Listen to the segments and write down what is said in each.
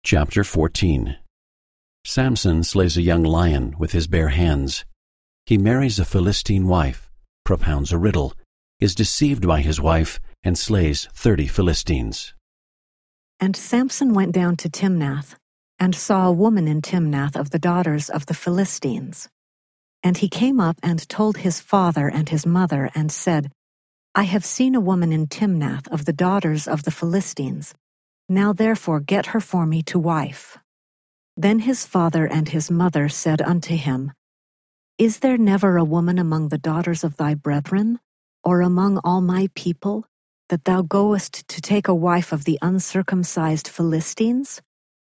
Chapter 14. Samson slays a young lion with his bare hands. He marries a Philistine wife, propounds a riddle, is deceived by his wife, and slays 30 Philistines. And Samson went down to Timnath, and saw a woman in Timnath of the daughters of the Philistines. And he came up and told his father and his mother, and said, I have seen a woman in Timnath of the daughters of the Philistines. Now therefore get her for me to wife. Then his father and his mother said unto him, Is there never a woman among the daughters of thy brethren, or among all my people, that thou goest to take a wife of the uncircumcised Philistines?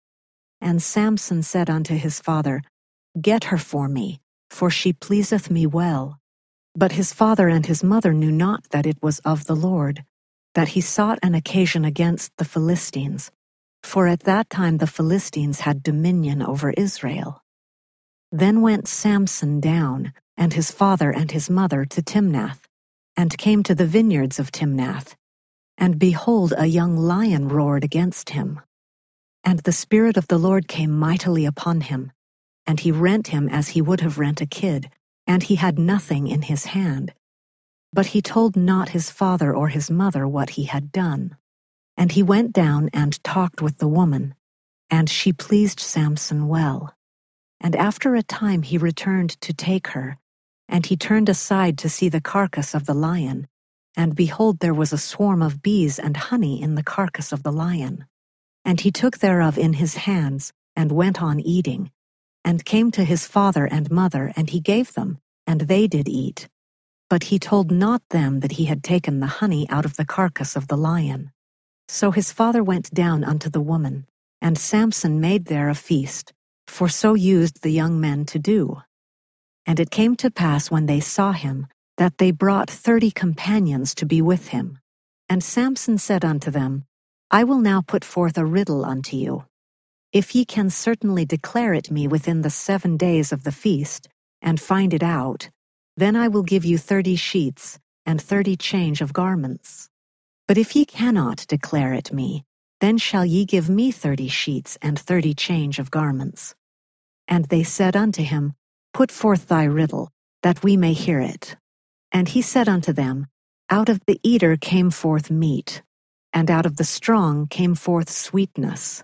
And Samson said unto his father, Get her for me, for she pleaseth me well. But his father and his mother knew not that it was of the Lord, that he sought an occasion against the Philistines, for at that time the Philistines had dominion over Israel. Then went Samson down, and his father and his mother, to Timnath, and came to the vineyards of Timnath. And behold, a young lion roared against him. And the Spirit of the Lord came mightily upon him, and he rent him as he would have rent a kid, and he had nothing in his hand. But he told not his father or his mother what he had done. And he went down and talked with the woman, and she pleased Samson well. And after a time he returned to take her, and he turned aside to see the carcass of the lion, and behold, there was a swarm of bees and honey in the carcass of the lion. And he took thereof in his hands, and went on eating, and came to his father and mother, and he gave them, and they did eat. But he told not them that he had taken the honey out of the carcass of the lion. So his father went down unto the woman, and Samson made there a feast, for so used the young men to do. And it came to pass when they saw him, that they brought 30 companions to be with him. And Samson said unto them, I will now put forth a riddle unto you. If ye can certainly declare it me within the 7 days of the feast, and find it out, then I will give you 30 sheets, and 30 change of garments. But if ye cannot declare it me, then shall ye give me 30 sheets, and 30 change of garments. And they said unto him, Put forth thy riddle, that we may hear it. And he said unto them, Out of the eater came forth meat, and out of the strong came forth sweetness.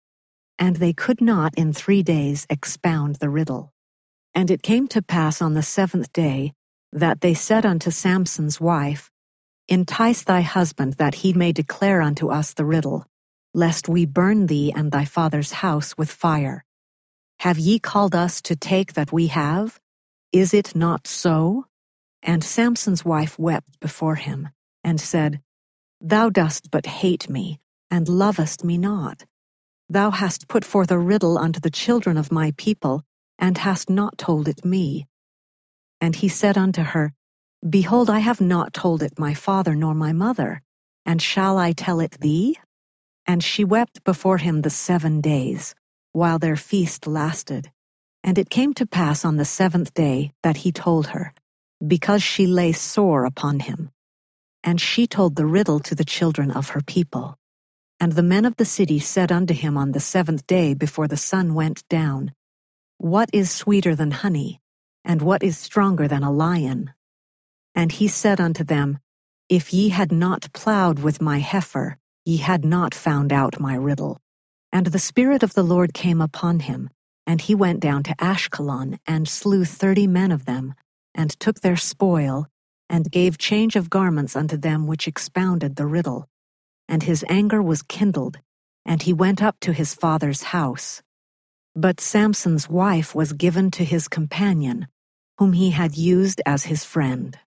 And they could not in 3 days expound the riddle. And it came to pass on the 7th day, that they said unto Samson's wife, Entice thy husband, that he may declare unto us the riddle, lest we burn thee and thy father's house with fire. Have ye called us to take that we have? Is it not so? And Samson's wife wept before him, and said, Thou dost but hate me, and lovest me not. Thou hast put forth a riddle unto the children of my people, and hast not told it me. And he said unto her, Behold, I have not told it my father nor my mother, and shall I tell it thee? And she wept before him the 7 days, while their feast lasted. And it came to pass on the 7th day that he told her, because she lay sore upon him. And she told the riddle to the children of her people. And the men of the city said unto him on the 7th day before the sun went down, What is sweeter than honey, and what is stronger than a lion? And he said unto them, If ye had not plowed with my heifer, ye had not found out my riddle. And the Spirit of the Lord came upon him, and he went down to Ashkelon, and slew 30 men of them, and took their spoil, and gave change of garments unto them which expounded the riddle. And his anger was kindled, and he went up to his father's house. But Samson's wife was given to his companion, whom he had used as his friend.